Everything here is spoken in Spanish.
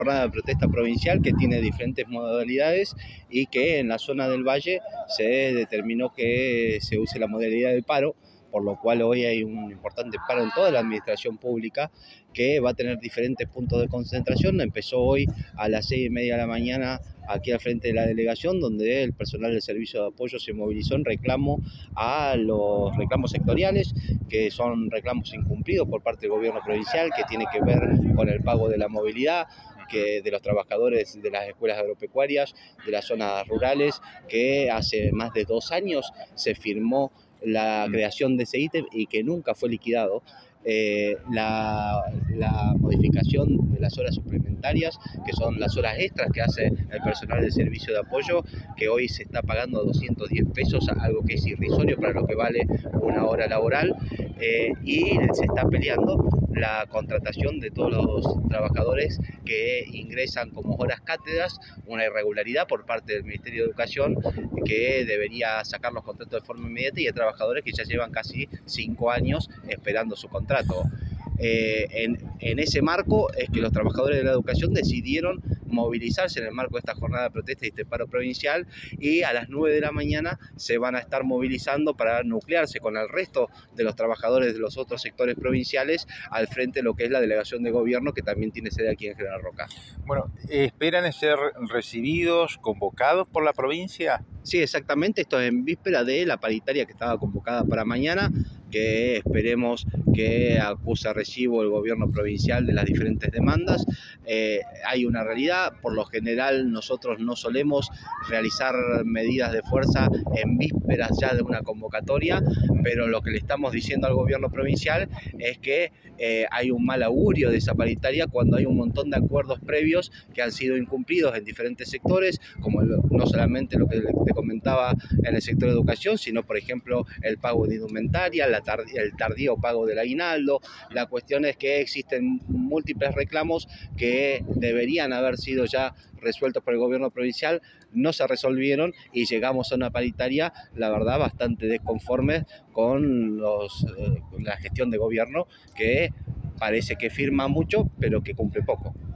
jornada de protesta provincial que tiene diferentes modalidades y que en la zona del Valle se determinó que se use la modalidad del paro, por lo cual hoy hay un importante paro en toda la administración pública que va a tener diferentes puntos de concentración. Empezó hoy a las 6:30 de la mañana aquí al frente de la delegación, donde el personal del servicio de apoyo se movilizó en reclamo a los reclamos sectoriales, que son reclamos incumplidos por parte del gobierno provincial, que tiene que ver con el pago de la movilidad, que de los trabajadores de las escuelas agropecuarias, de las zonas rurales, que hace más de 2 años se firmó la creación de ese ítem y que nunca fue liquidado. La modificación de las horas suplementarias, que son las horas extras que hace el personal del servicio de apoyo, que hoy se está pagando 210 pesos, algo que es irrisorio para lo que vale una hora laboral, y se está peleando la contratación de todos los trabajadores que ingresan como horas cátedras, una irregularidad por parte del Ministerio de Educación que debería sacar los contratos de forma inmediata, y hay trabajadores que ya llevan casi 5 años esperando su contrato. En ese marco es que los trabajadores de la educación decidieron movilizarse en el marco de esta jornada de protesta y este paro provincial, y a las 9 de la mañana se van a estar movilizando para nuclearse con el resto de los trabajadores de los otros sectores provinciales al frente de lo que es la delegación de gobierno, que también tiene sede aquí en General Roca. Bueno, ¿esperan ser recibidos, convocados por la provincia? Sí, exactamente, esto es en víspera de la paritaria que estaba convocada para mañana, que esperemos que acuse a recibo el gobierno provincial de las diferentes demandas. Hay una realidad, por lo general nosotros no solemos realizar medidas de fuerza en vísperas ya de una convocatoria, pero lo que le estamos diciendo al gobierno provincial es que hay un mal augurio de esa paritaria cuando hay un montón de acuerdos previos que han sido incumplidos en diferentes sectores, como no solamente lo que te comentaba en el sector de educación, sino por ejemplo el pago de indumentaria, el tardío pago del aguinaldo. La cuestión es que existen múltiples reclamos que deberían haber sido ya resueltos por el gobierno provincial, no se resolvieron y llegamos a una paritaria, la verdad, bastante desconformes con la gestión de gobierno, que parece que firma mucho pero que cumple poco.